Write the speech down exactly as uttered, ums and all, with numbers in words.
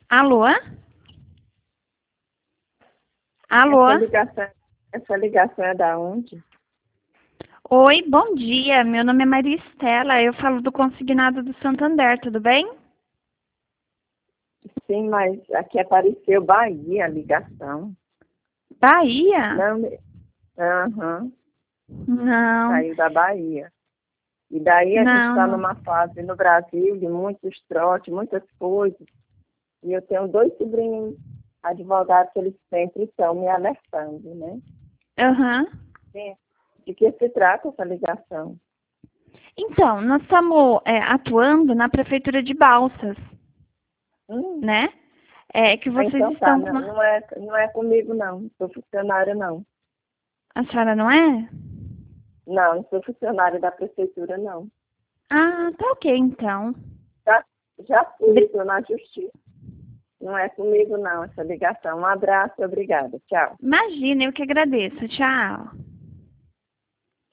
Alô? Alô? Essa ligação, essa ligação é da onde? Oi, bom dia. Meu nome é Maria Estela. Eu falo do Consignado do Santander, tudo bem? Sim, mas aqui apareceu Bahia a ligação. Bahia? Não, me- aham, Não, saiu da Bahia. E daí a gente não, está não. numa fase no Brasil de muitos trotes, muitas coisas. E eu tenho dois sobrinhos advogados que eles sempre estão me alertando, né? Aham. Sim. De que se trata essa ligação? Então, nós estamos é, atuando na Prefeitura de Balsas, Hum, né? É que ah, vocês então tá, estão com não, uma... não é, não é comigo não, não sou funcionária não. A senhora não é? Não, não sou funcionária da prefeitura não. Ah, tá ok, então. Já, já fui, Bri- estou na justiça. Não é comigo não, essa ligação. Um abraço, obrigada. Tchau. Imagina, eu que agradeço. Tchau.